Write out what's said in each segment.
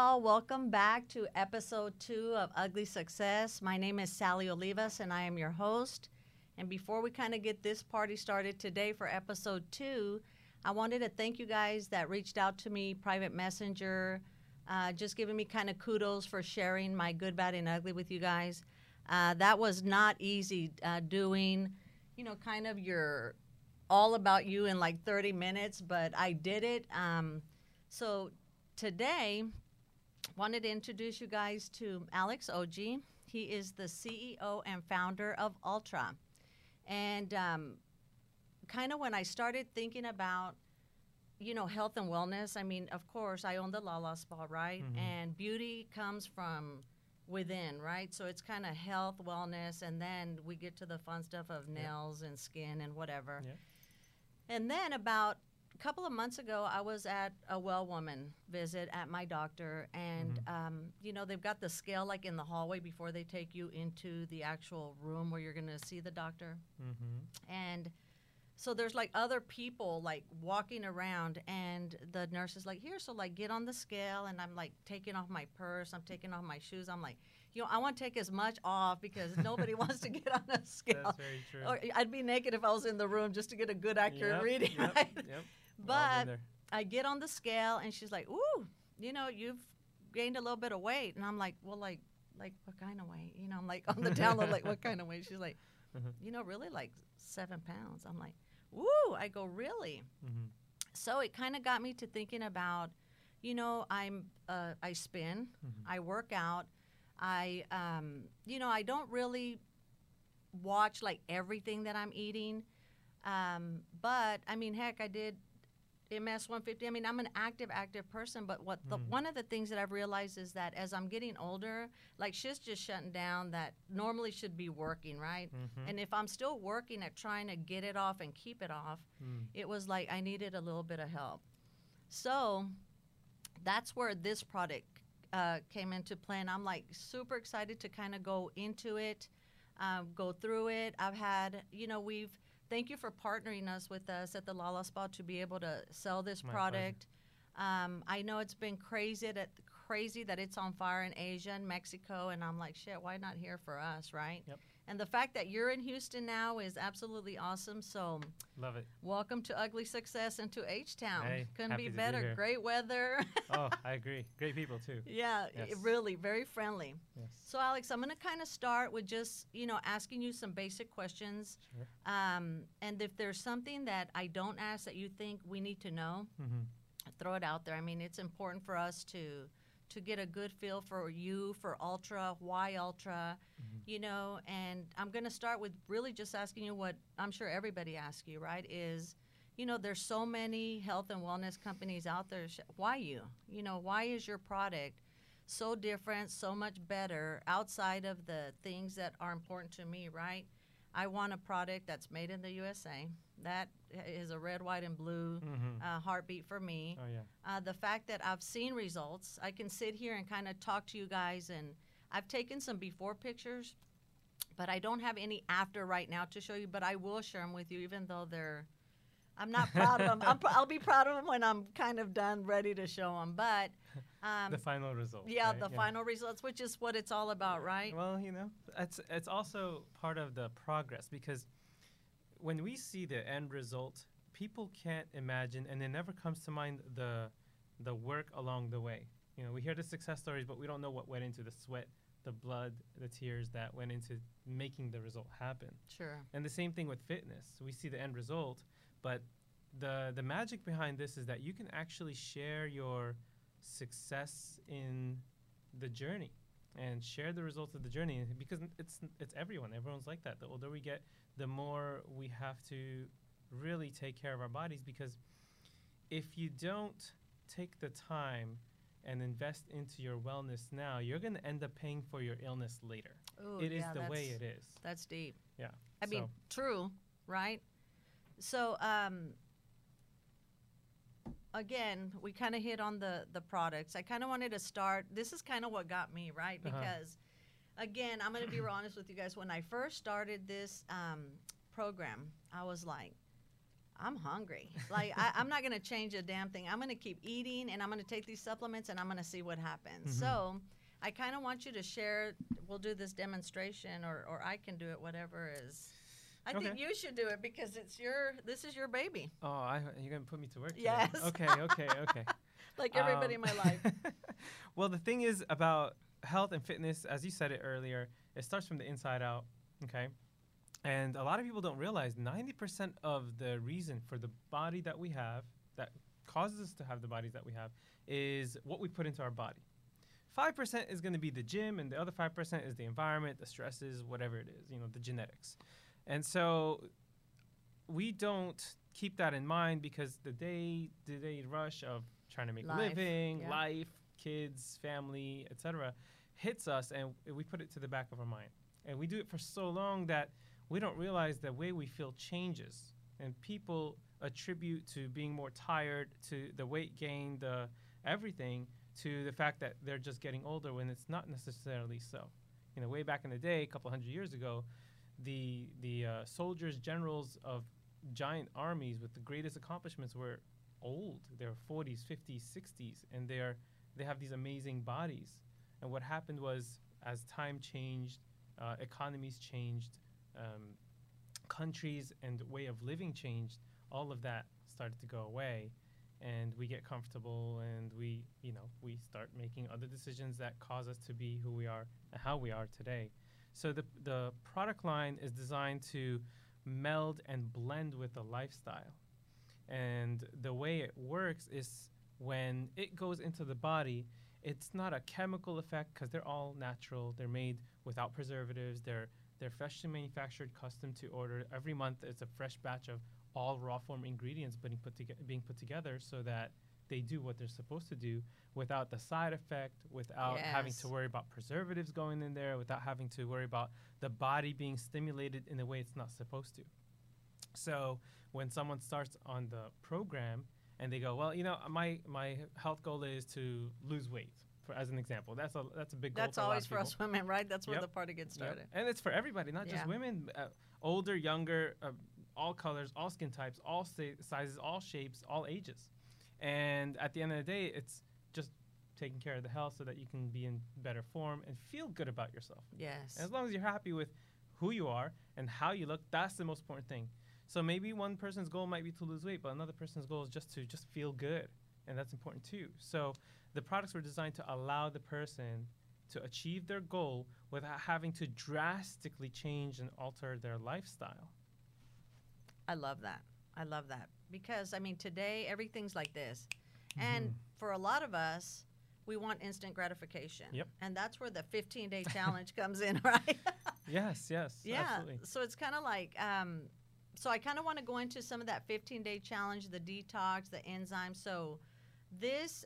all. Welcome back to episode 2 of Ugly Success. My name is Sally Olivas, and I am your host. And before we kind of get this party started today for episode 2, I wanted to thank you guys that reached out to me, private messenger, just giving me kind of kudos for sharing my good, bad, and ugly with you guys. That was not easy doing, kind of your all about you in like 30 minutes, but I did it. So today, wanted to introduce you guys to Alex Oji. He is the CEO and founder of Ultra. And kind of when I started thinking about, health and wellness, I mean, of course, I own the Lala Spa, right? Mm-hmm. And beauty comes from within, right? So it's kind of health, wellness, and then we get to the fun stuff of nails and skin and whatever. Yeah. And then about a couple of months ago, I was at a well woman visit at my doctor, and they've got the scale like in the hallway before they take you into the actual room where you're going to see the doctor. Mm-hmm. And so there's like other people like walking around, and the nurse is like, here, so like get on the scale. And I'm like taking off my purse, I'm taking off my shoes. I'm like, I want to take as much off because nobody wants to get on a scale. That's very true. Or I'd be naked if I was in the room just to get a good, accurate reading. Yep, right? yep. But I get on the scale, and she's like, ooh, you've gained a little bit of weight. And I'm like, well, like what kind of weight? I'm like on the download, like what kind of weight? She's like, really like 7 pounds. I'm like, ooh, I go, really? Mm-hmm. So it kind of got me to thinking about, I spin, I work out, I don't really watch like everything that I'm eating. But I mean, heck, I did MS 150. I mean, I'm an active person, but one of the things that I've realized is that as I'm getting older, like she's just shutting down that normally should be working, right? Mm-hmm. And if I'm still working at trying to get it off and keep it off, it was like I needed a little bit of help. So that's where this product came into play, and I'm like super excited to kind of go into it, go through it. I've had, thank you for partnering us with us at the Lala Spa to be able to sell this product. I know it's been crazy that it's on fire in Asia and Mexico, and I'm like, shit, why not here for us, right? Yep. And the fact that you're in Houston now is absolutely awesome. So love it. Welcome to Ugly Success and to H-Town. Hey, couldn't happy be to better. here. Great weather. Oh, I agree. Great people too. Yeah, Yes. really, very friendly. Yes. So, Alex, I'm going to kind of start with just, asking you some basic questions. Sure. And if there's something that I don't ask that you think we need to know, throw it out there. I mean, it's important for us to get a good feel for you, for Ultra, why Ultra, and I'm going to start with really just asking you what I'm sure everybody asks you, right, is, there's so many health and wellness companies out there. Why you? Why is your product so different, so much better outside of the things that are important to me, right? I want a product that's made in the USA. That is a red, white, and blue heartbeat for me. Oh, yeah. The fact that I've seen results, I can sit here and kind of talk to you guys, and I've taken some before pictures, but I don't have any after right now to show you, but I will share them with you, even though I'm not proud of them. I'll be proud of them when I'm kind of done, ready to show them. But the final result. Yeah, right? the final results, which is what it's all about, right? Well, it's also part of the progress, because when we see the end result, people can't imagine, and it never comes to mind the work along the way. We hear the success stories, but we don't know what went into the sweat, the blood, the tears that went into making the result happen. Sure. And the same thing with fitness. We see the end result, but the magic behind this is that you can actually share your success in the journey and share the results of the journey, because it's everyone. Everyone's like that. The older we get, the more we have to really take care of our bodies, because if you don't take the time and invest into your wellness now, you're going to end up paying for your illness later. Ooh, It is the way it is. That's deep. Yeah. I mean, true, right? So, again, we kind of hit on the products. I kind of wanted to start. This is kind of what got me, right? Because, again, I'm going to be real honest with you guys. When I first started this program, I was like, I'm hungry. Like, I'm not going to change a damn thing. I'm going to keep eating, and I'm going to take these supplements, and I'm going to see what happens. Mhm. So I kind of want you to share. We'll do this demonstration, or I can do it, whatever is. I think Okay. you should do it because this is your baby, Oh, you're gonna put me to work today. Yes. Okay. Okay. like everybody in my life. Well, the thing is about health and fitness, as you said it earlier, it starts from the inside out. Okay. And a lot of people don't realize 90% of the reason for the body that we have, that causes us to have the bodies that we have, is what we put into our body. 5% is going to be the gym, and the other 5% is the environment, the stresses, whatever it is, the genetics. And so we don't keep that in mind because the day-to-day rush of trying to make a Life, living, yeah. life, kids, family, etc., hits us, and we put it to the back of our mind. And we do it for so long that we don't realize the way we feel changes. And people attribute to being more tired, to the weight gain, the everything, to the fact that they're just getting older when it's not necessarily so. Way back in the day, a couple hundred years ago, the soldiers, generals of giant armies with the greatest accomplishments were old. They're 40s, 50s, 60s, and they have these amazing bodies. And what happened was, as time changed, economies changed, countries and way of living changed, all of that started to go away, and we get comfortable, and we start making other decisions that cause us to be who we are and how we are today. So the product line is designed to meld and blend with the lifestyle. And the way it works is when it goes into the body, it's not a chemical effect because they're all natural. They're made without preservatives. They're freshly manufactured, custom to order. Every month, it's a fresh batch of all raw form ingredients being put together so that they do what they're supposed to do without the side effect, without having to Yes. worry about preservatives going in there, without having to worry about the body being stimulated in a way it's not supposed to. So when someone starts on the program and they go, well, my health goal is to lose weight, as an example. That's a big goal. That's for a lot always of for people. us women, right? That's where Yep. the party gets Yep. started. And it's for everybody, not Yeah. just women. Older, younger, all colors, all skin types, all sizes, all shapes, all ages. And at the end of the day, it's just taking care of the health so that you can be in better form and feel good about yourself. Yes. And as long as you're happy with who you are and how you look, that's the most important thing. So maybe one person's goal might be to lose weight, but another person's goal is just to feel good, and that's important too. So the products were designed to allow the person to achieve their goal without having to drastically change and alter their lifestyle. I love that. I love that because today everything's like this, and for a lot of us, we want instant gratification. Yep. And that's where the 15-day challenge comes in, right? Yes, Yeah. absolutely. So it's kind of like, so I kind of want to go into some of that 15-day challenge, the detox, the enzymes. So this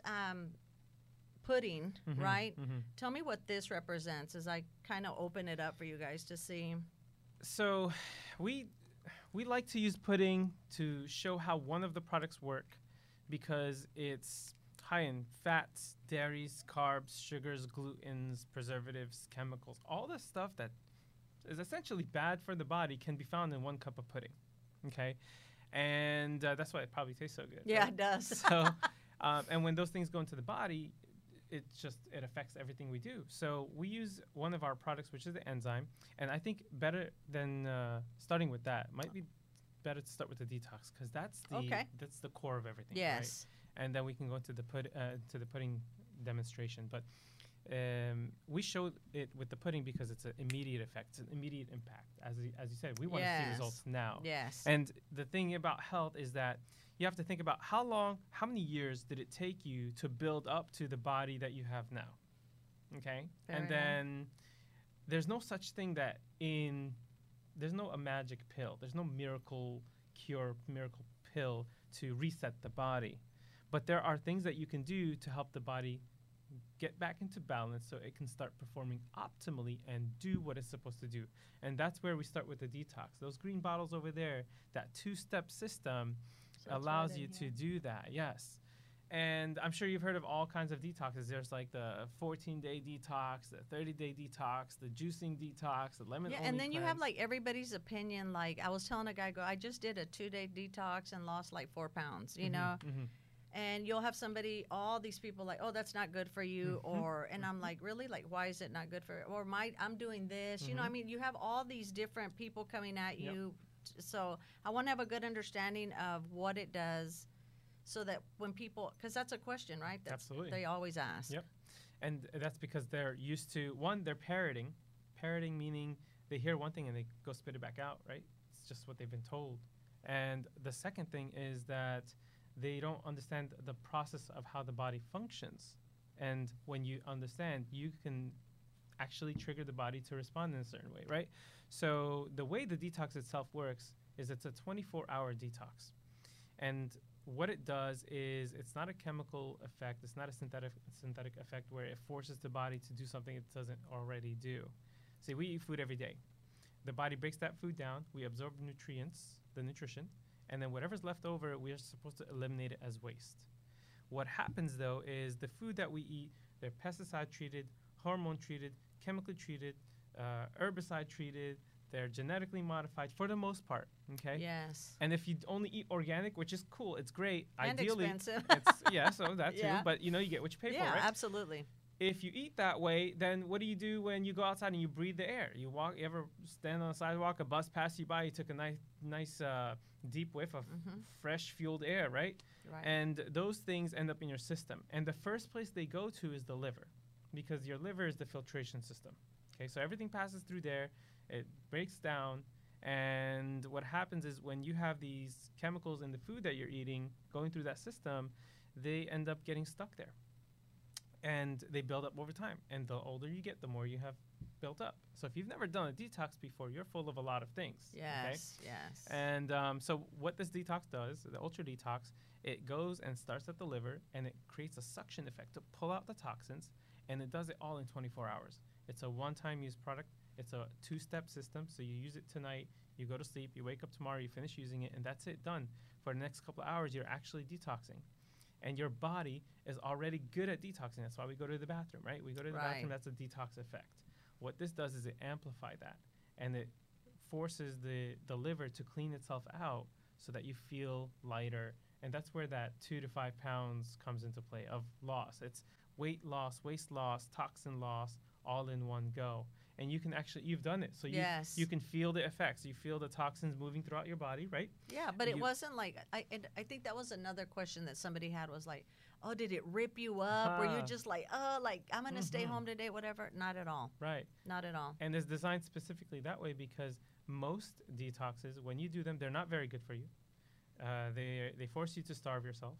pudding, right? Tell me what this represents as I kind of open it up for you guys to see. So we like to use pudding to show how one of the products work because it's high in fats, dairies, carbs, sugars, glutens, preservatives, chemicals. All the stuff that is essentially bad for the body can be found in one cup of pudding. Okay? And that's why it probably tastes so good. Yeah, right? it does. So, and when those things go into the body, it affects everything we do. So we use one of our products, which is the enzyme, and I think better than starting with that might be better to start with the detox because that's the core of everything. Yes. Right? And then we can go to the pudding demonstration. But we showed it with the pudding because it's an immediate effect, it's an immediate impact. As you said, we want to see results now. Yes. And the thing about health is that you have to think about how many years did it take you to build up to the body that you have now? Okay? Fair Then there's no such thing there's no a magic pill. There's no miracle cure, miracle pill to reset the body. But there are things that you can do to help the body get back into balance so it can start performing optimally and do what it's supposed to do. And that's where we start with the detox. Those green bottles over there, that 2-step system So it's allows right in you to here. do that, yes. And I'm sure you've heard of all kinds of detoxes. There's like the 14-day detox, the 30-day detox, the juicing detox, the lemon. Yeah, and then you have like everybody's opinion. Like I was telling a guy, I just did a 2-day detox and lost like 4 pounds, you know? And you'll have somebody, all these people like, oh, that's not good for you. And I'm like, really? Like, why is it not good for, or I'm doing this, you know, I mean, you have all these different people coming at you. So I want to have a good understanding of what it does so that when people, because that's a question, right? Absolutely. They always ask. Yep. And that's because they're used to, one, they're parroting. Parroting meaning they hear one thing and they go spit it back out, right? It's just what they've been told. And the second thing is that they don't understand the process of how the body functions. And when you understand, you can actually trigger the body to respond in a certain way, right? So the way the detox itself works is it's a 24-hour detox. And what it does is it's not a chemical effect. It's not a synthetic effect where it forces the body to do something it doesn't already do. See, we eat food every day. The body breaks that food down. We absorb nutrients, the nutrition, and then whatever's left over, we are supposed to eliminate it as waste. What happens, though, is the food that we eat, they're pesticide treated, hormone treated, chemically treated, herbicide treated, they're genetically modified for the most part, okay? Yes. And if you only eat organic, which is cool, it's great. And ideally, expensive. So that too, but you get what you pay for, right? Yeah, absolutely. If you eat that way, then what do you do when you go outside and you breathe the air? You ever stand on a sidewalk, a bus passed you by, you took a nice deep whiff of fresh fueled air, right? Right. And those things end up in your system. And the first place they go to is the liver, because your liver is the filtration system. Okay, so everything passes through there, it breaks down, and what happens is when you have these chemicals in the food that you're eating going through that system, they end up getting stuck there. And they build up over time. And the older you get, the more you have built up. So if you've never done a detox before, you're full of a lot of things. Yes, okay? Yes. And so what this detox does, the ultra detox, it goes and starts at the liver, and it creates a suction effect to pull out the toxins, and it does it all in 24 hours. It's a one-time use product. It's a 2-step system. So you use it tonight, you go to sleep, you wake up tomorrow, you finish using it, and that's it, done. For the next couple of hours, you're actually detoxing. And your body is already good at detoxing. That's why we go to the bathroom, right? We go to the bathroom, that's a detox effect. What this does is it amplifies that, and it forces the liver to clean itself out so that you feel lighter. And that's where that 2 to 5 pounds comes into play of loss. It's weight loss, waist loss, toxin loss, all in one go. And you can actually, you've done it. So you can feel the effects. You feel the toxins moving throughout your body, right? Yeah, but it wasn't like, I think that was another question that somebody had was like, oh, did it rip you up? Were you just like, oh, like, I'm going to stay home today, whatever? Not at all. Right. Not at all. And it's designed specifically that way because most detoxes, when you do them, they're not very good for you. They force you to starve yourself.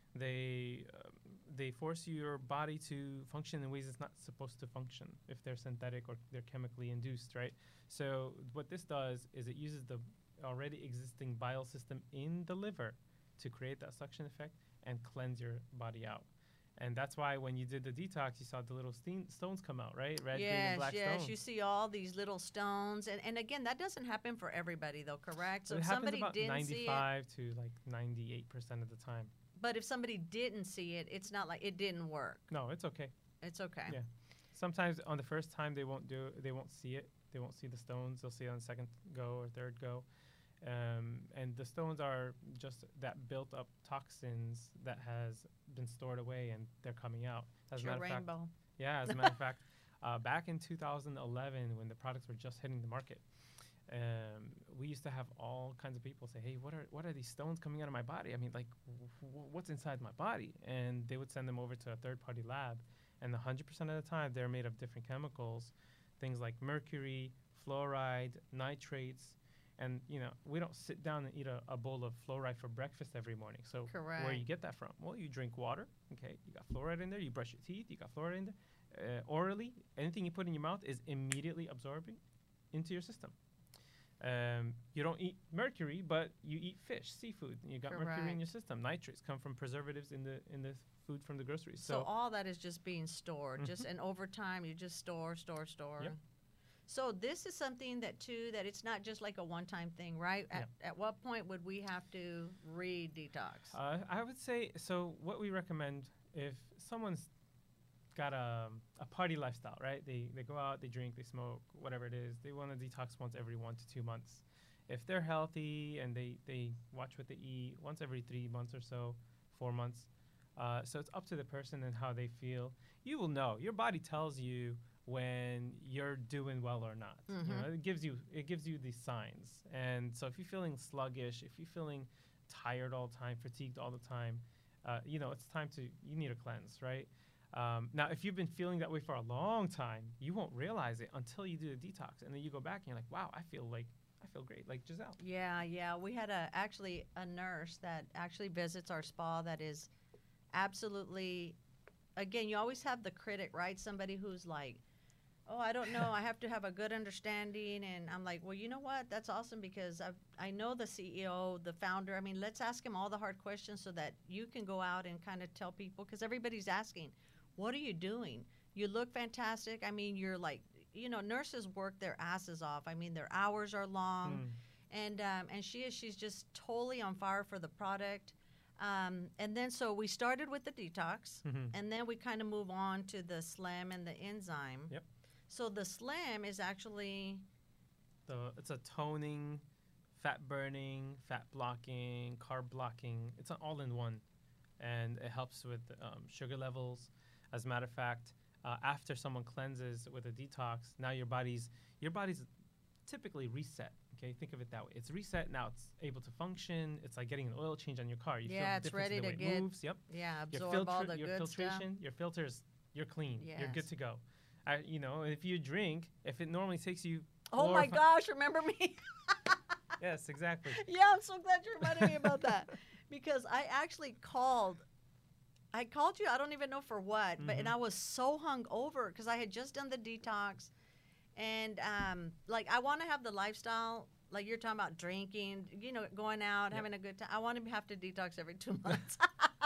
They force your body to function in ways it's not supposed to function if they're synthetic or they're chemically induced, right? So what this does is it uses the already existing bile system in the liver to create that suction effect and cleanse your body out. And that's why when you did the detox, you saw the little stones come out, right? Red, green, and black stones. Yes, you see all these little stones. And again, that doesn't happen for everybody, though, correct? So it if happens somebody about didn't see it, 95 to like 98% of the time. But if somebody didn't see it, it's not like it didn't work. No, it's okay. It's okay. Yeah. Sometimes on the first time they won't see it. They won't see the stones. They'll see it on the second go or third go. And the stones are just that built up toxins that has been stored away and they're coming out. As a matter of fact, rainbow. Yeah, as a matter of fact, back in 2011 when the products were just hitting the market, we used to have all kinds of people say, hey, what are these stones coming out of my body? I mean, like, what's inside my body? And they would send them over to a third-party lab. And 100% of the time, they're made of different chemicals, things like mercury, fluoride, nitrates. And, we don't sit down and eat a bowl of fluoride for breakfast every morning. So where you get that from? Well, you drink water. Okay, you got fluoride in there. You brush your teeth. You got fluoride in there. Orally, anything you put in your mouth is immediately absorbing into your system. You don't eat mercury, but you eat fish, seafood. You got mercury in your system. Nitrates come from preservatives in the food from the groceries. So all that is just being stored. And over time, you just store. Yep. So this is something that too, that it's not just like a one-time thing, right? At what point would we have to re-detox? I would say, so what we recommend if someone's got a party lifestyle, right? They go out, they drink, they smoke, whatever it is. They want to detox once every 1 to 2 months. If they're healthy and they watch what they eat once every 3 months or so, 4 months. So it's up to the person and how they feel. You will know. Your body tells you when you're doing well or not. Mm-hmm. You know, it gives you these signs. And so if you're feeling sluggish, if you're feeling tired all the time, fatigued all the time, you know, it's time you need a cleanse, right? Now, if you've been feeling that way for a long time, you won't realize it until you do the detox. And then you go back and you're like, wow, I feel great, like Giselle. Yeah. We had actually a nurse that actually visits our spa that is absolutely, again, you always have the critic, right? Somebody who's like, oh, I don't know, I have to have a good understanding. And I'm like, well, you know what? That's awesome, because I know the CEO, the founder. I mean, let's ask him all the hard questions so that you can go out and kind of tell people, because everybody's asking, what are you doing? You look fantastic. I mean, you're like, you know, nurses work their asses off. I mean, their hours are long. And she's just totally on fire for the product. And then so we started with the detox, and then we kind of move on to the Slim and the enzyme. Yep. So the Slim is actually it's a toning, fat burning, fat blocking, carb blocking. It's an all-in-one, and it helps with sugar levels. As a matter of fact, after someone cleanses with a detox, now your body's typically reset. Okay, think of it that way. It's reset now. It's able to function. It's like getting an oil change on your car. You feel the it's difference ready in the to way it get moves. Yep. Yeah, absorb all the your good filtration, stuff. your filters, you're clean. You're good Yes. to go. You know, if you drink, if it normally takes you. Oh my gosh! Remember me? Yes, exactly. Yeah, I'm so glad you reminded me about that, because I actually called. I called you. I don't even know for what, but and I was so hungover because I had just done the detox, and like I want to have the lifestyle like you're talking about, drinking, you know, going out, having a good time. I want to have to detox every 2 months.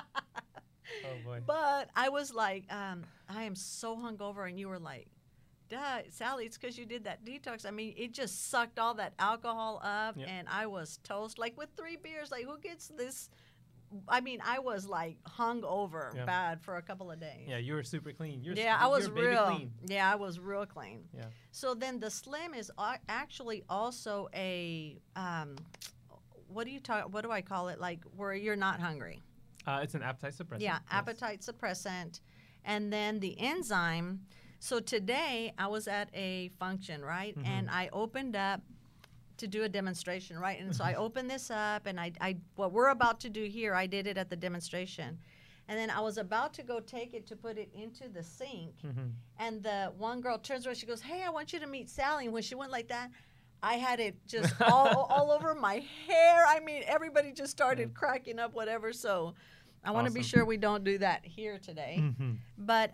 Oh boy! But I was like, I am so hungover, and you were like, duh, Sally, it's because you did that detox. I mean, it just sucked all that alcohol up, and I was toast. Like with 3 beers, like who gets this? I mean, I was like hungover bad for a couple of days. Yeah, you were super clean. I was baby real clean. Yeah, I was real clean. Yeah. So then the Slim is actually also a what do I call it? Like where you're not hungry. It's an appetite suppressant. Yeah, appetite suppressant. And then the enzyme. So today I was at a function, right? Mm-hmm. And I opened up to do a demonstration, right? And so I opened this up, and I what we're about to do here, I did it at the demonstration. And then I was about to go take it to put it into the sink. Mm-hmm. And the one girl turns around, she goes, "Hey, I want you to meet Sally." And when she went like that, I had it just all over my hair. I mean, everybody just started cracking up, whatever. So I want to be sure we don't do that here today. Mm-hmm. But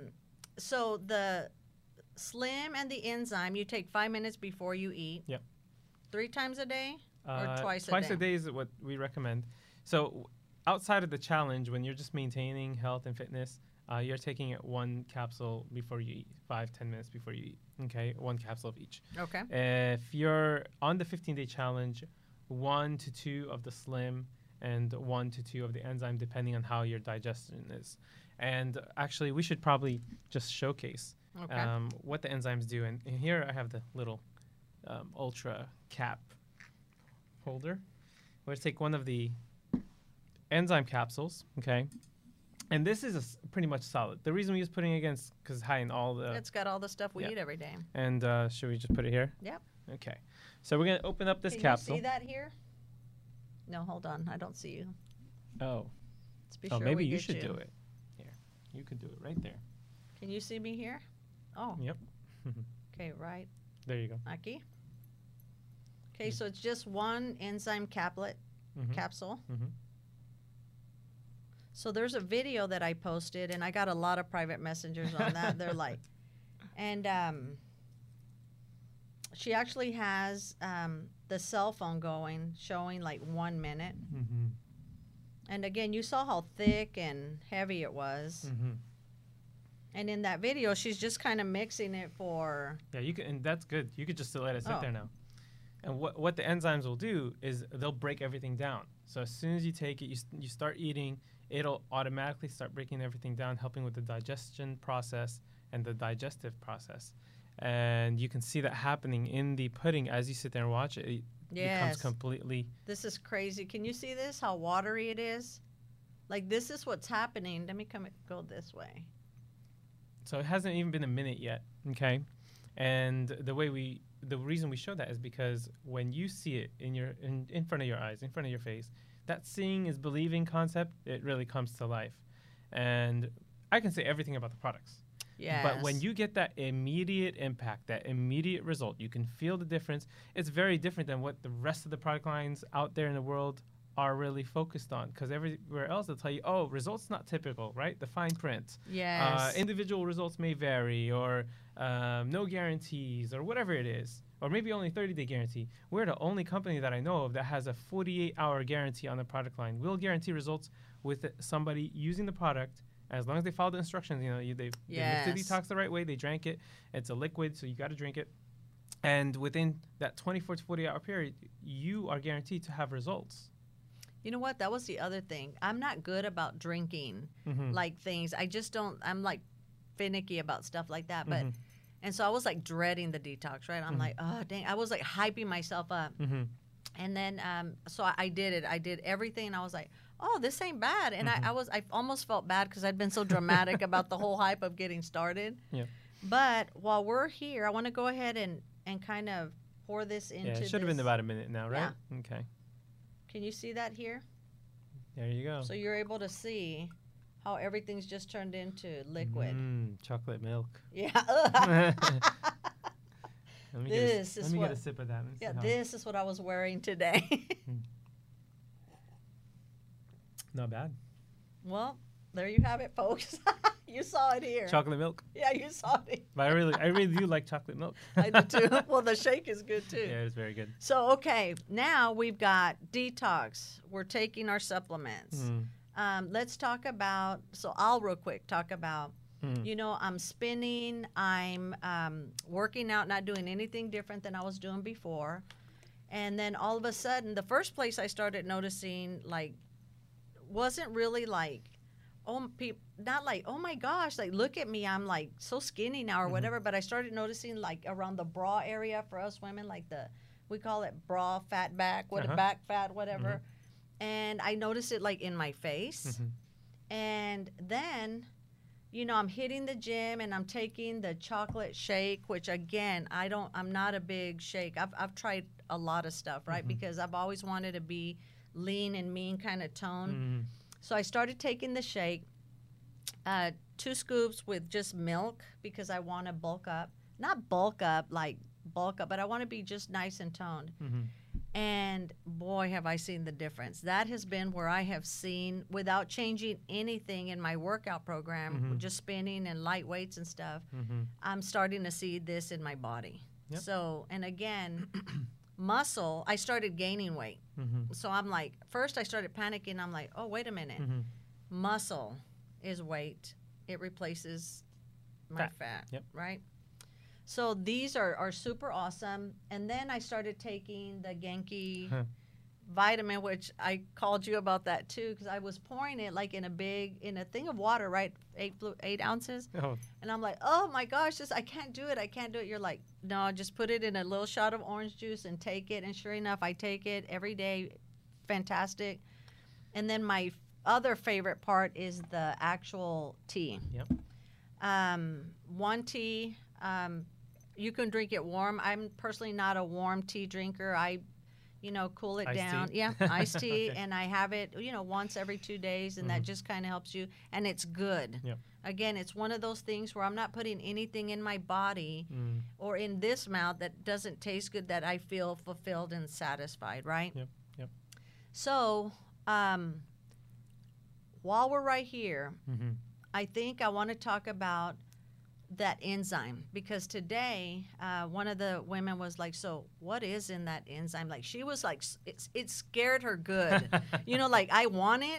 so the Slim and the enzyme, you take 5 minutes before you eat. Yep. 3 times a day or twice a day? Twice a day is what we recommend. So outside of the challenge, when you're just maintaining health and fitness, you're taking it 1 capsule before you eat, 5-10 minutes before you eat. Okay, 1 capsule of each. Okay. If you're on the 15-day challenge, 1 to 2 of the Slim and 1 to 2 of the enzyme, depending on how your digestion is. And actually, we should probably just showcase what the enzymes do. And here I have the little ultra cap holder. We're going to take one of the enzyme capsules, okay? And this is pretty much solid. The reason we use putting it against because it's high in all the... It's got all the stuff we eat every day. And should we just put it here? Yep. Okay. So we're going to open up this Can capsule. you see that here? No, hold on. I don't see you. Oh. Let's be sure maybe we you get should do it. Here. You could do it right there. Can you see me here? Oh. Yep. Okay, right. There you go. Aquí. Okay, so it's just 1 enzyme capsule. Mm-hmm. So there's a video that I posted, and I got a lot of private messengers on that. They're like, and she actually has the cell phone going, showing like 1 minute. Mm-hmm. And again, you saw how thick and heavy it was. Mm-hmm. And in that video, she's just kind of mixing it for. Yeah, you can, and that's good. You could just let it sit Oh. there now. And what the enzymes will do is they'll break everything down. So as soon as you take it, you start eating, it'll automatically start breaking everything down, helping with the digestion process and the digestive process. And you can see that happening in the pudding as you sit there and watch it. It becomes Yes. completely. This is crazy. Can you see this? How watery it is? Like, this is what's happening. Let me go this way. So it hasn't even been a minute yet, okay? And the reason we show that is because when you see it in front of your eyes, in front of your face, that seeing is believing concept, it really comes to life. And I can say everything about the products. Yes. But when you get that immediate impact, that immediate result, you can feel the difference. It's very different than what the rest of the product lines out there in the world are really focused on. Because everywhere else they'll tell you, oh, results not typical, right? The fine print. Yes. Individual results may vary, or no guarantees, or whatever it is, or maybe only 30-day guarantee. We're the only company that I know of that has a 48-hour guarantee on the product line. We'll guarantee results with somebody using the product as long as they follow the instructions. You know, they mix the detox the right way. They drank it. It's a liquid, so you got to drink it. And within that 24 to 48-hour period, you are guaranteed to have results. You know what? That was the other thing. I'm not good about drinking like things. I just don't. I'm like finicky about stuff like that. But and so I was like dreading the detox, right? I'm like, oh dang. I was like hyping myself up. And then so I did it. I did everything, and I was like, oh, this ain't bad. And I almost felt bad because I'd been so dramatic about the whole hype of getting started. Yeah. But while we're here, I want to go ahead and kind of pour this into. Yeah, it should have been about a minute now, right? Yeah. Okay. Can you see that here? There you go. So you're able to see how everything's just turned into liquid. Chocolate milk. Yeah. Let me This is get what- a sip of that. Yeah, this is what I was wearing today. Not bad. Well, there you have it, folks. You saw it here. Chocolate milk. Yeah, you saw it. But I really do like chocolate milk. I do too. Well, the shake is good too. Yeah, it's very good. So, okay, now we've got detox. We're taking our supplements. Let's talk about, so I'll real quick talk about, you know, I'm spinning, I'm working out, not doing anything different than I was doing before. And then all of a sudden, the first place I started noticing, like, wasn't really like, not like, oh my gosh, like, look at me, I'm like so skinny now or whatever. But I started noticing like around the bra area for us women, like we call it bra fat back, back fat, whatever. And I noticed it like in my face. And then, you know, I'm hitting the gym and I'm taking the chocolate shake, which again, I'm not a big shake. I've tried a lot of stuff, right? Because I've always wanted to be lean and mean kind of tone. So I started taking the shake, 2 scoops with just milk because I want to bulk up. Not bulk up, like bulk up, but I want to be just nice and toned. And boy, have I seen the difference. That has been where I have seen, without changing anything in my workout program, just spinning and light weights and stuff, I'm starting to see this in my body. Yep. So, and again, muscle, I started gaining weight. So I'm like, first I started panicking. I'm like, oh, wait a minute. Muscle is weight. It replaces my fat, Yep. right? So these are super awesome. And then I started taking the Genki vitamin, which I called you about that too, because I was pouring it like in a thing of water, right? 8 ounces. Oh. And I'm like, oh my gosh, I can't do it. I can't do it. You're like, no, just put it in a little shot of orange juice and take it. And sure enough, I take it every day. Fantastic. And then my other favorite part is the actual tea. Yep. One tea, you can drink it warm. I'm personally not a warm tea drinker. I, cool it Iced down. tea? Yeah, iced tea. Okay. And I have it, once every 2 days, and that just kind of helps you. And it's good. Yep. Again, it's one of those things where I'm not putting anything in my body or in this mouth that doesn't taste good, that I feel fulfilled and satisfied, right? Yep. Yep. So, while we're right here, I think I want to talk about that enzyme, because today one of the women was like, so what is in that enzyme? Like, she was like, it scared her good. Like, I want it,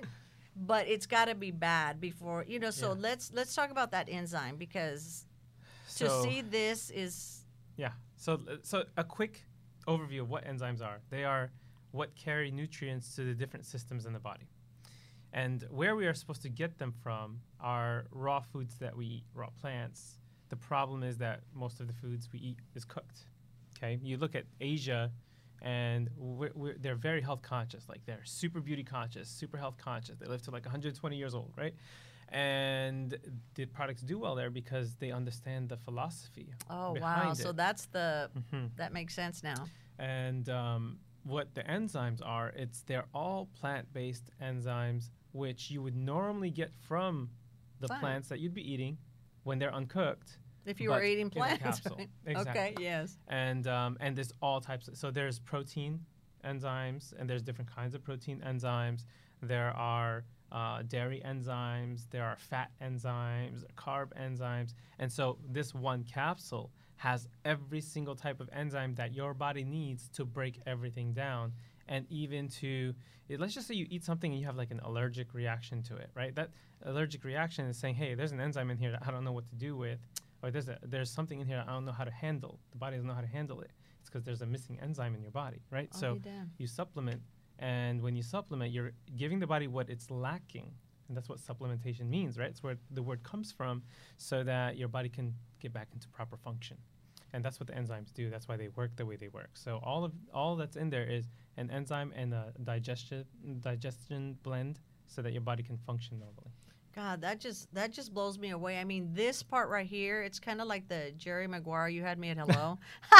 but it's got to be bad before, so Yeah. let's talk about that enzyme, because to So see this is yeah. So a quick overview of what enzymes are. They are what carry nutrients to the different systems in the body. And where we are supposed to get them from are raw foods that we eat, raw plants. The problem is that most of the foods we eat is cooked. Okay, you look at Asia, and they're very health conscious. Like they're super beauty conscious, super health conscious. They live to like 120 years old, right? And the products do well there because they understand the philosophy oh behind wow, it. so that's Mhm. that makes sense now. And what the enzymes are, they're all plant-based enzymes, which you would normally get from the Plant. plants that you'd be eating when they're uncooked. If you but were eating in a plants, capsule. right? Exactly. Okay, yes. And there's all types. So there's protein enzymes, and there's different kinds of protein enzymes. There are dairy enzymes. There are fat enzymes, carb enzymes. And so this one capsule has every single type of enzyme that your body needs to break everything down. And even let's just say you eat something and you have like an allergic reaction to it, right? That allergic reaction is saying, hey, there's an enzyme in here that I don't know what to do with, or there's something in here I don't know how to handle. The body doesn't know how to handle it. It's because there's a missing enzyme in your body, right? Oh, So you damn. you supplement, and when you supplement, you're giving the body what it's lacking. And that's what supplementation means, right? It's where the word comes from, so that your body can get back into proper function. And that's what the enzymes do. That's why they work the way they work. So all that's in there is an enzyme and a digestion blend, so that your body can function normally. God, that just blows me away. I mean, this part right here, it's kind of like the Jerry Maguire you had me at hello.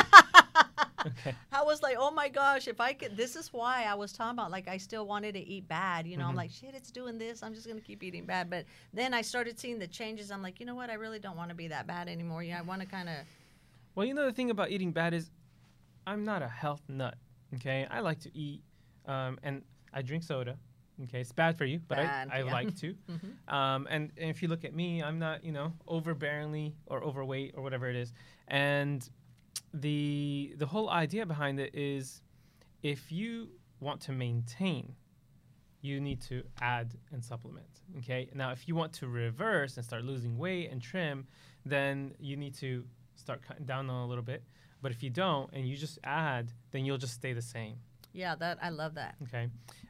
Okay. I was like, oh my gosh, if I could, this is why I was talking about, like, I still wanted to eat bad. I'm Mhm. like, shit, it's doing this. I'm just going to keep eating bad. But then I started seeing the changes. I'm like, you know what? I really don't want to be that bad anymore. I want to kind of, Well, the thing about eating bad is I'm not a health nut, okay? I like to eat, and I drink soda, okay? It's bad for you, but Bad, I yeah. like to. And if you look at me, I'm not, overbearingly or overweight or whatever it is. And the whole idea behind it is, if you want to maintain, you need to add and supplement, okay? Now, if you want to reverse and start losing weight and trim, then you need to start cutting down on a little bit. But if you don't and you just add, then you'll just stay the same, yeah, I love that. okay?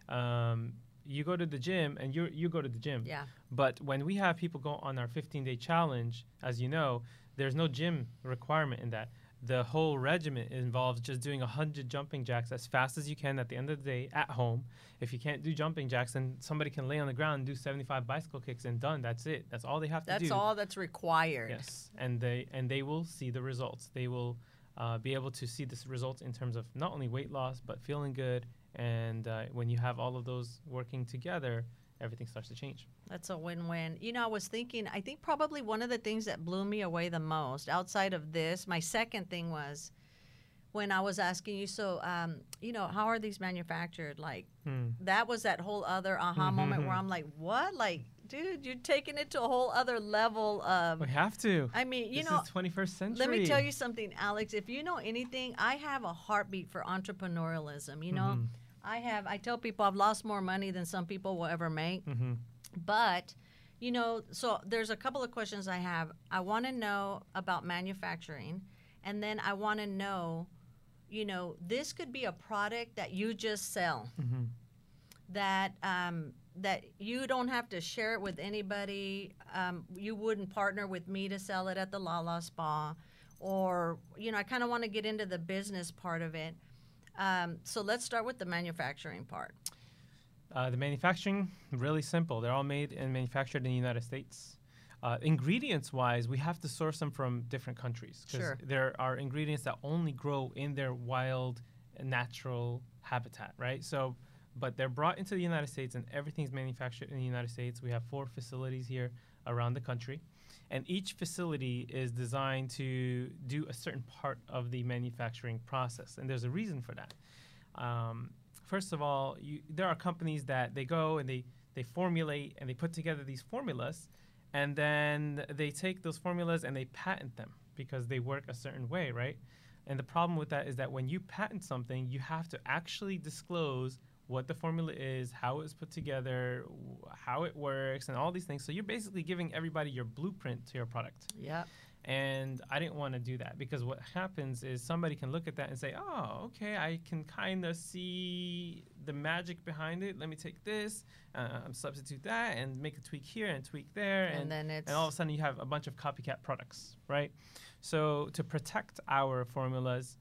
You go to the gym, and you go to the gym. Yeah. But when we have people go on our 15-day challenge, as you know, there's no gym requirement in that. The whole regimen involves just doing 100 jumping jacks as fast as you can at the end of the day at home. If you can't do jumping jacks, then somebody can lay on the ground and do 75 bicycle kicks, and done. That's it. That's all they have to do. That's all that's required. Yes, and they will see the results. They will be able to see this results in terms of not only weight loss, but feeling good. And when you have all of those working together, everything starts to change. That's a win-win. I was thinking, I think probably one of the things that blew me away the most outside of this, my second thing was when I was asking you, so, how are these manufactured? Like, that was that whole other aha moment where I'm like, what? Like, dude, you're taking it to a whole other level of, We have to. I mean, This is 21st century. let me tell you something, Alex. If you know anything, I have a heartbeat for entrepreneurialism. I tell people I've lost more money than some people will ever make. But, so there's a couple of questions I have. I want to know about manufacturing, and then I want to know, this could be a product that you just sell, that that you don't have to share it with anybody. You wouldn't partner with me to sell it at the La La Spa, or, I kind of want to get into the business part of it. So let's start with the manufacturing part. The manufacturing, really simple. They're all made and manufactured in the United States. Ingredients-wise, we have to source them from different countries. Sure. There are ingredients that only grow in their wild, natural habitat, right? So, but they're brought into the United States, and everything's manufactured in the United States. We have 4 facilities here around the country. And each facility is designed to do a certain part of the manufacturing process. And there's a reason for that. First of all, there are companies that they go and they formulate and they put together these formulas, and then they take those formulas and they patent them because they work a certain way, right? And the problem with that is that when you patent something, you have to actually disclose what the formula is, how it's put together, how it works, and all these things. So you're basically giving everybody your blueprint to your product. Yep. And I didn't want to do that because what happens is somebody can look at that and say, oh, okay, I can kind of see the magic behind it. Let me take this, substitute that, and make a tweak here and tweak there. And then it's... And all of a sudden you have a bunch of copycat products, right? So to protect our formulas,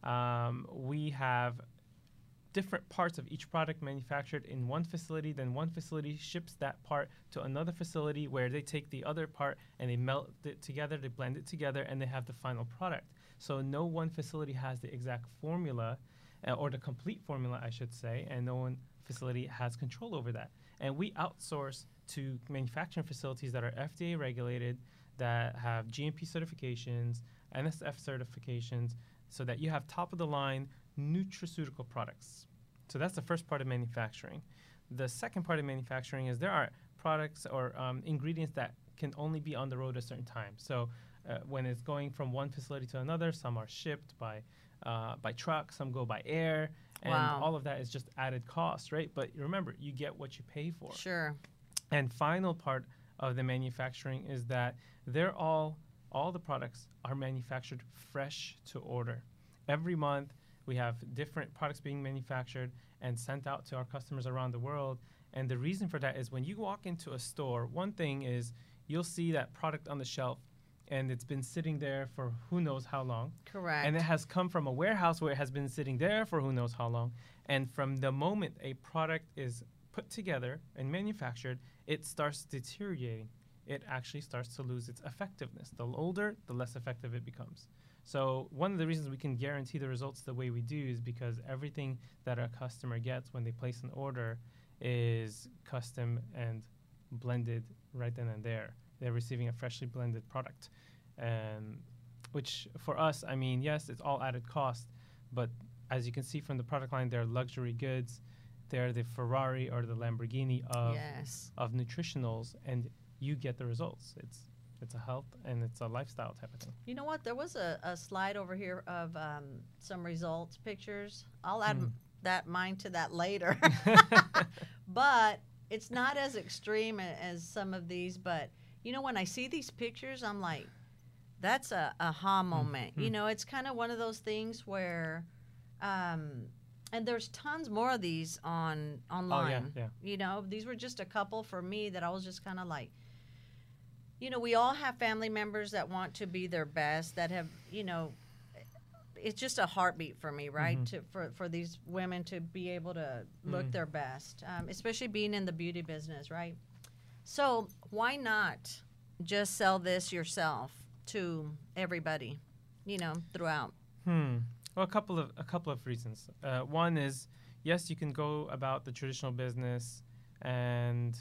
we have different parts of each product manufactured in one facility, then one facility ships that part to another facility where they take the other part and they melt it together, they blend it together, and they have the final product. So no one facility has the exact formula, or the complete formula, I should say, and no one facility has control over that. And we outsource to manufacturing facilities that are FDA regulated, that have GMP certifications, NSF certifications, so that you have top-of-the-line nutraceutical products. So that's the first part of manufacturing. The second part of manufacturing is there are products or ingredients that can only be on the road a certain time. So when it's going from one facility to another, some are shipped by truck, some go by air, and all of that is just added cost, right? But remember, you get what you pay for. Sure. And final part of the manufacturing is that all the products are manufactured fresh to order. Every month, we have different products being manufactured and sent out to our customers around the world. And the reason for that is when you walk into a store, one thing is you'll see that product on the shelf and it's been sitting there for who knows how long. Correct. And it has come from a warehouse where it has been sitting there for who knows how long. And from the moment a product is put together and manufactured, it starts deteriorating. It actually starts to lose its effectiveness. The older, the less effective it becomes. So one of the reasons we can guarantee the results the way we do is because everything that a customer gets when they place an order is custom and blended right then and there. They're receiving a freshly blended product, which for us, I mean, yes, it's all added cost, but as you can see from the product line, they're luxury goods. They're the Ferrari or the Lamborghini of nutritionals, and you get the results. It's a health and it's a lifestyle type of thing. You know what? There was a slide over here of some results pictures. I'll add mine to that later. But it's not as extreme as some of these. But, you know, when I see these pictures, I'm like, that's a aha moment. You know, it's kind of one of those things where, and there's tons more of these online. Oh, yeah. You know, these were just a couple for me that I was just kind of like, you know, we all have family members that want to be their best, that have, you know, it's just a heartbeat for me, right? For these women to be able to look their best, especially being in the beauty business, right? So why not just sell this yourself to everybody, you know, throughout? Well, a couple of reasons. One is, yes, you can go about the traditional business and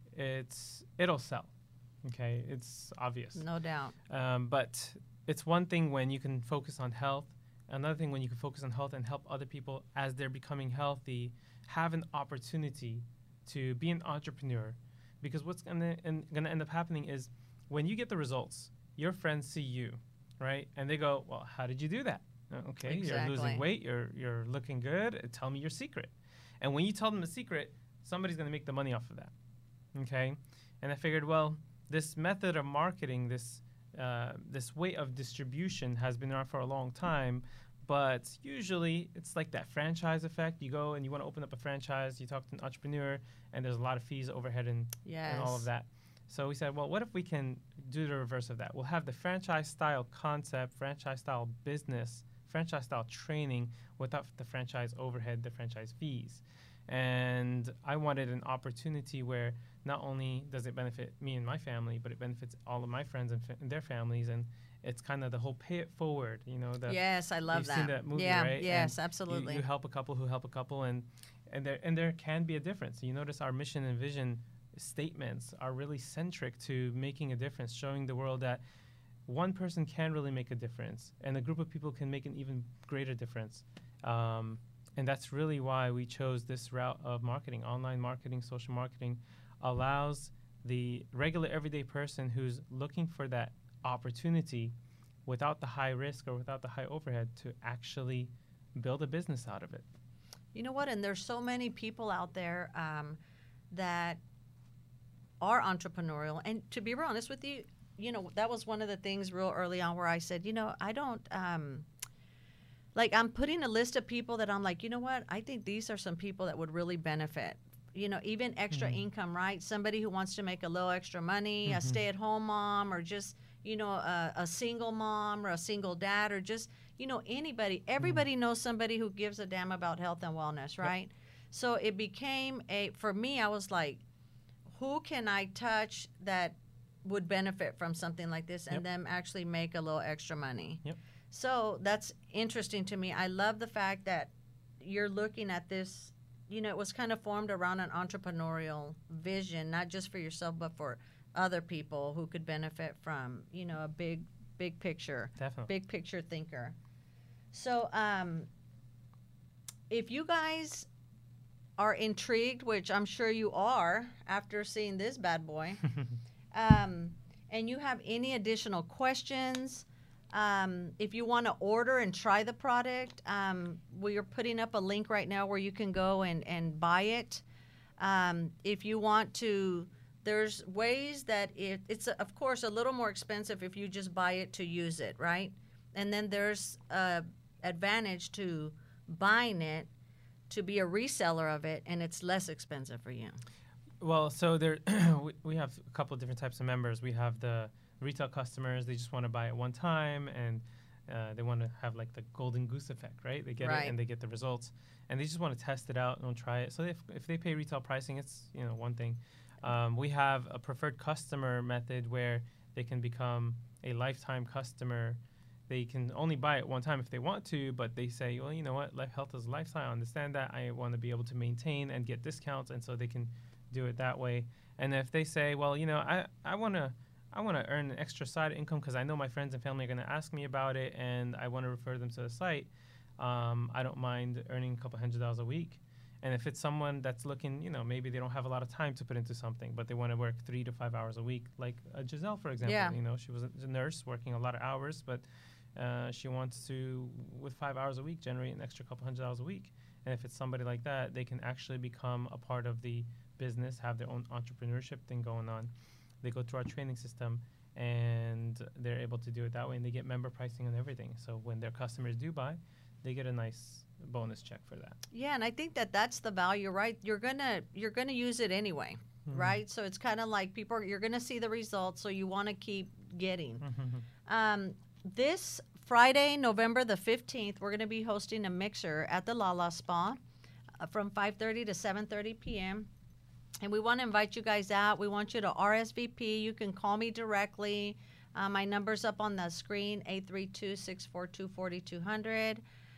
it'll sell. Okay, it's obvious. No doubt. But it's one thing when you can focus on health. Another thing when you can focus on health and help other people as they're becoming healthy, have an opportunity to be an entrepreneur. Because what's gonna end up happening is when you get the results, your friends see you, right? And they go, well, how did you do that? Okay, exactly. You're losing weight, you're looking good. Tell me your secret. And when you tell them the secret, somebody's gonna make the money off of that. Okay? And I figured, well, this method of marketing, this way of distribution has been around for a long time, but usually it's like that franchise effect. You go and you want to open up a franchise, you talk to an entrepreneur, and there's a lot of fees, overhead, and all of that. So we said, well, what if we can do the reverse of that? We'll have the franchise-style concept, franchise-style business, franchise-style training without the franchise overhead, the franchise fees. And I wanted an opportunity where not only does it benefit me and my family, but it benefits all of my friends and their families. And it's kind of the whole pay it forward, you know. Yes, I love that. You've seen that movie, yeah, right? Yes, and absolutely. You help a couple who help a couple, and there can be a difference. You notice our mission and vision statements are really centric to making a difference, showing the world that one person can really make a difference, and a group of people can make an even greater difference. And that's really why we chose this route of marketing. Online marketing, social marketing allows the regular everyday person who's looking for that opportunity without the high risk or without the high overhead to actually build a business out of it. You know what? And there's so many people out there that are entrepreneurial. And to be real honest with you, you know, that was one of the things real early on where I said, you know, I don't, like, I'm putting a list of people that I'm like, you know what? I think these are some people that would really benefit. You know, even extra income, right? Somebody who wants to make a little extra money, a stay-at-home mom, or just, you know, a single mom or a single dad, or just, you know, anybody. Everybody knows somebody who gives a damn about health and wellness, right? Yep. So it became for me, I was like, who can I touch that would benefit from something like this and them actually make a little extra money? Yep. So that's interesting to me. I love the fact that you're looking at this, you know, it was kind of formed around an entrepreneurial vision, not just for yourself, but for other people who could benefit from, you know, a big picture. Definitely. Big picture thinker. So if you guys are intrigued, which I'm sure you are after seeing this bad boy, and you have any additional questions, if you want to order and try the product, we are putting up a link right now where you can go and buy it. If you want to, there's ways that it's of course a little more expensive if you just buy it to use it, right? And then there's advantage to buying it to be a reseller of it, and it's less expensive for you. Well, so there we have a couple of different types of members. We have the retail customers. They just want to buy it one time, and they want to have like the golden goose effect, right? They get it and they get the results, and they just want to test it out and try it. So if they pay retail pricing, it's, you know, one thing. We have a preferred customer method where they can become a lifetime customer. They can only buy it one time if they want to, but they say, well, you know what, Life Health is a lifestyle. I understand that. I want to be able to maintain and get discounts, and so they can do it that way. And if they say, well, you know, I want to earn an extra side income because I know my friends and family are going to ask me about it, and I want to refer them to the site, I don't mind earning a couple $100s a week. And if it's someone that's looking, you know, maybe they don't have a lot of time to put into something, but they want to work 3 to 5 hours a week, like Giselle, for example. Yeah. You know, she was a nurse working a lot of hours, but she wants to, with 5 hours a week, generate an extra couple $100s a week. And if it's somebody like that, they can actually become a part of the business, have their own entrepreneurship thing going on. They go through our training system, and they're able to do it that way, and they get member pricing and everything. So when their customers do buy, they get a nice bonus check for that. Yeah, and I think that that's the value, right? You're gonna use it anyway, right? So it's kind of like you're gonna see the results, so you want to keep getting. This Friday, November the 15th, we're gonna be hosting a mixer at the Lala Spa from 5:30 to 7:30 p.m. And we want to invite you guys out. We want you to RSVP. You can call me directly. My number's up on the screen, 832-642-4200.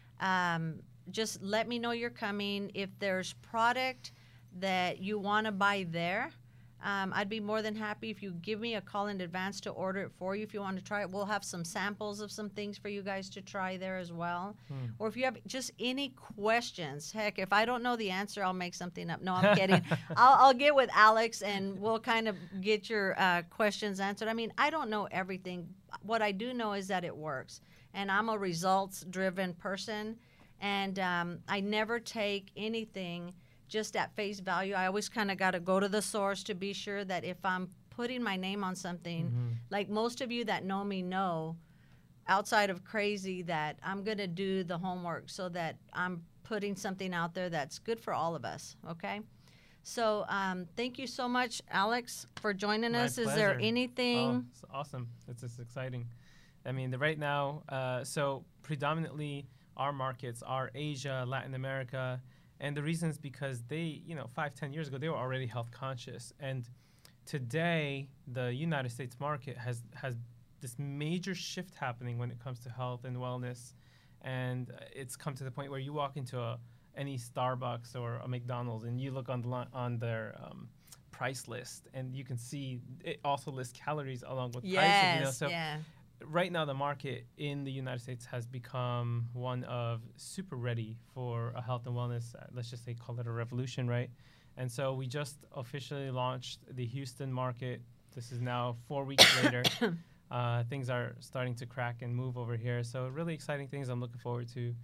Just let me know you're coming. If there's product that you want to buy there, I'd be more than happy if you give me a call in advance to order it for you if you want to try it. We'll have some samples of some things for you guys to try there as well. Or if you have just any questions, heck, if I don't know the answer, I'll make something up. No, I'm kidding. I'll get with Alex and we'll kind of get your questions answered. I mean, I don't know everything. What I do know is that it works. And I'm a results-driven person, and I never take anything just at face value. I always kind of got to go to the source to be sure that if I'm putting my name on something, like most of you that know me know, outside of crazy, that I'm going to do the homework so that I'm putting something out there that's good for all of us, okay? So thank you so much, Alex, for joining us. My pleasure. Is there anything? Oh, it's awesome. It's just exciting. I mean, right now, so predominantly our markets are Asia, Latin America. And the reason is because they, 5-10 years ago, they were already health conscious. And today, the United States market has this major shift happening when it comes to health and wellness. And it's come to the point where you walk into any Starbucks or a McDonald's and you look on their price list, and you can see it also lists calories along with pricing. So right now, the market in the United States has become one of super ready for a health and wellness, let's just say, call it a revolution, right? And so we just officially launched the Houston market. This is now 4 weeks later. Things are starting to crack and move over here. So really exciting things I'm looking forward to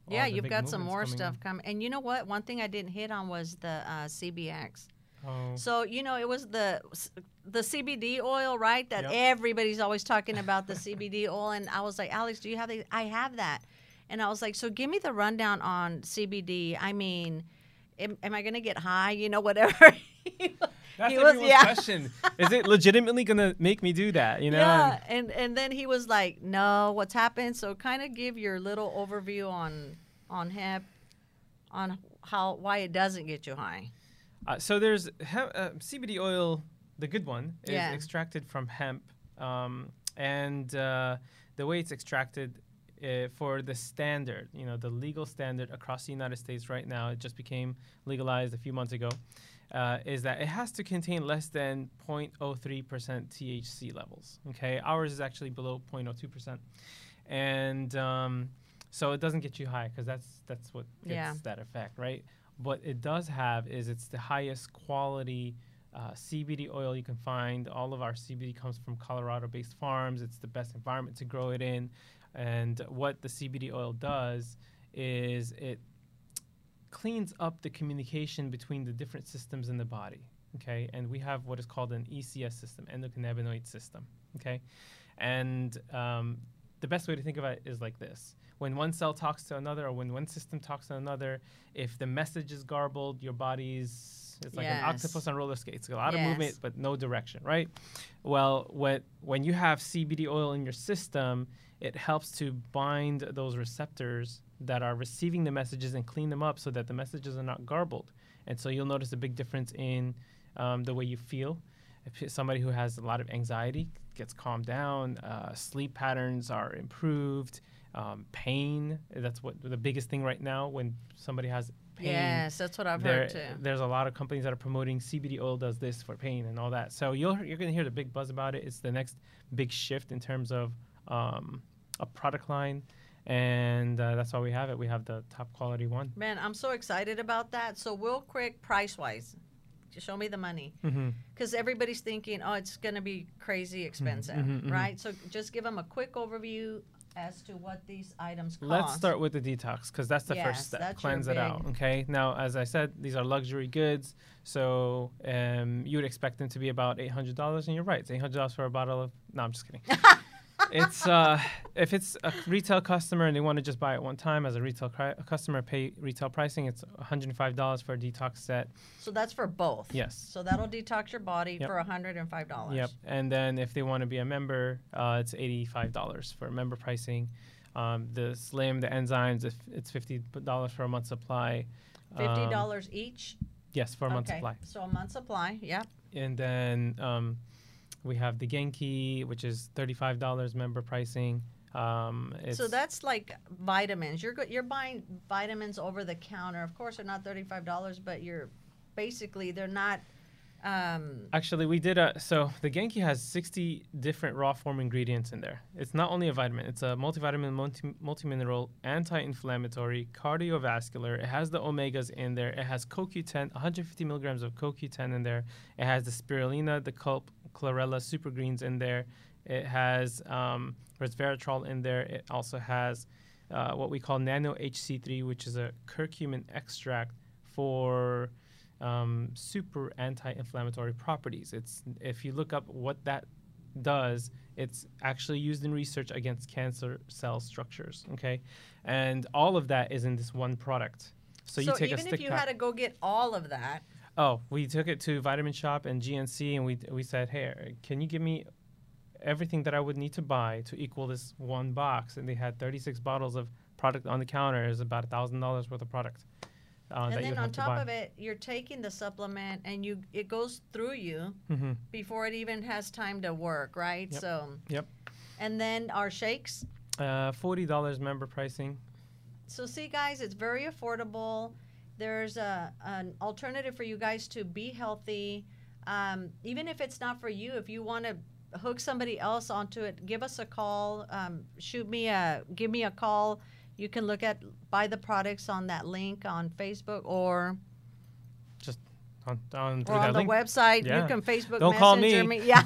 all Yeah, the you've big got some movements more coming stuff in. coming. And you know what? One thing I didn't hit on was the CBX. Oh, So, it was the CBD oil, right? That Yep. everybody's always talking about the CBD oil. And I was like, Alex, do you have these? I have that. And I was like, so give me the rundown on CBD. I mean, am I going to get high? Whatever. that's he was- everyone's yeah. question. Is it legitimately gonna make me do that? Yeah. And then he was like, no, what's happened? So kind of give your little overview on hemp, on why it doesn't get you high. So there's CBD oil. The good one is Yeah. extracted from hemp, and the way it's extracted for the standard, the legal standard across the United States right now, it just became legalized a few months ago, is that it has to contain less than 0.03% THC levels. Okay, ours is actually below 0.02%, and so it doesn't get you high because that's what gets Yeah. that effect, right? What it does have is it's the highest quality CBD oil you can find. All of our CBD comes from Colorado-based farms. It's the best environment to grow it in. And what the CBD oil does is it cleans up the communication between the different systems in the body, okay? And we have what is called an ECS system, endocannabinoid system, okay? And the best way to think of it is like this. When one cell talks to another, or when one system talks to another, if the message is garbled, your body's, it's like an Yes. octopus on roller skates. A lot of Yes. movement, but no direction, right? Well, when you have CBD oil in your system, it helps to bind those receptors that are receiving the messages and clean them up so that the messages are not garbled. And so you'll notice a big difference in the way you feel. If somebody who has a lot of anxiety gets calmed down, sleep patterns are improved, pain, that's what the biggest thing right now when somebody has pain. Yes, that's what I've heard too. There's a lot of companies that are promoting CBD oil does this for pain and all that. So you're going to hear the big buzz about it. It's the next big shift in terms of a product line, and that's why we have it. We have the top quality one. Man, I'm so excited about that. So real quick, price-wise, just show me the money. Mm-hmm. Because everybody's thinking, oh, it's going to be crazy expensive, mhm. right? So just give them a quick overview as to what these items cost. Let's start with the detox because that's the Yes, first step. that's your Cleanse it out. big- Okay. Now, as I said, these are luxury goods, so you would expect them to be about $800, and you're right. It's $800 for a bottle of. No, I'm just kidding. It's if it's a retail customer and they want to just buy it one time as a retail customer, pay retail pricing. It's $105 for a detox set. So that's for both. Yes. So that'll detox your body Yep. for $105. Yep. And then if they want to be a member, it's $85 for member pricing. The Slim, the enzymes, it's $50 for a month supply. $50 each? Yes, for a month supply. So a month supply, yep. And then we have the Genki, which is $35 member pricing. So that's like vitamins. You're buying vitamins over the counter. Of course, they're not $35, but they're not. Actually, we did so the Genki has 60 different raw form ingredients in there. It's not only a vitamin, it's a multivitamin, multimineral, anti-inflammatory, cardiovascular. It has the omegas in there. It has CoQ10, 150 milligrams of CoQ10 in there. It has the spirulina, the chlorella super greens in there. It has resveratrol in there. It also has what we call nano HC3, which is a curcumin extract for super anti-inflammatory properties. If you look up what that does, it's actually used in research against cancer cell structures. Okay, and all of that is in this one product. So you take a even stick if you pack. had to go get all of that, Oh, we took it to Vitamin Shop and GNC, and we said, hey, can you give me everything that I would need to buy to equal this one box? And they had 36 bottles of product on the counter. It was about $1,000 worth of product. and that you then would on have to top buy. of it, you're taking the supplement and it goes through you Mm-hmm. before it even has time to work, right? Yep. So. Yep. And then our shakes. $40 member pricing. So see, guys, it's very affordable. There's an alternative for you guys to be healthy. Even if it's not for you, if you want to hook somebody else onto it, give us a call. Give me a call. You can buy the products on that link on Facebook or Just on through or on that the link. website. Yeah. You can Facebook Don't call Messenger me. Yeah.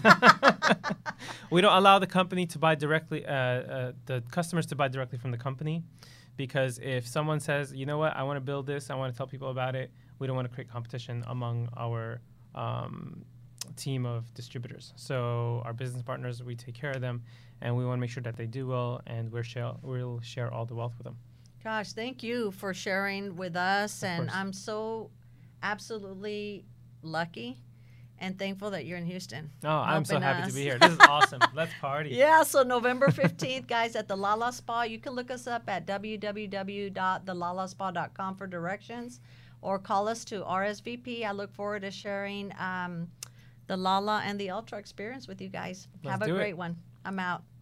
We don't allow the company to buy directly, the customers to buy directly from the company, because if someone says, you know what, I want to build this, I want to tell people about it, we don't want to create competition among our team of distributors. So our business partners, we take care of them, and we want to make sure that they do well, and we'll share all the wealth with them. Gosh, thank you for sharing with us. Of And course. I'm so absolutely lucky and thankful that you're in Houston. Oh, I'm so helping happy us. to be here. This is awesome. Let's party. Yeah, so November 15th, guys, at the Lala Spa. You can look us up at www.thelalaspa.com for directions, or call us to RSVP. I look forward to sharing the Lala and the Ultra experience with you guys. Let's Have a do it. great one. I'm out.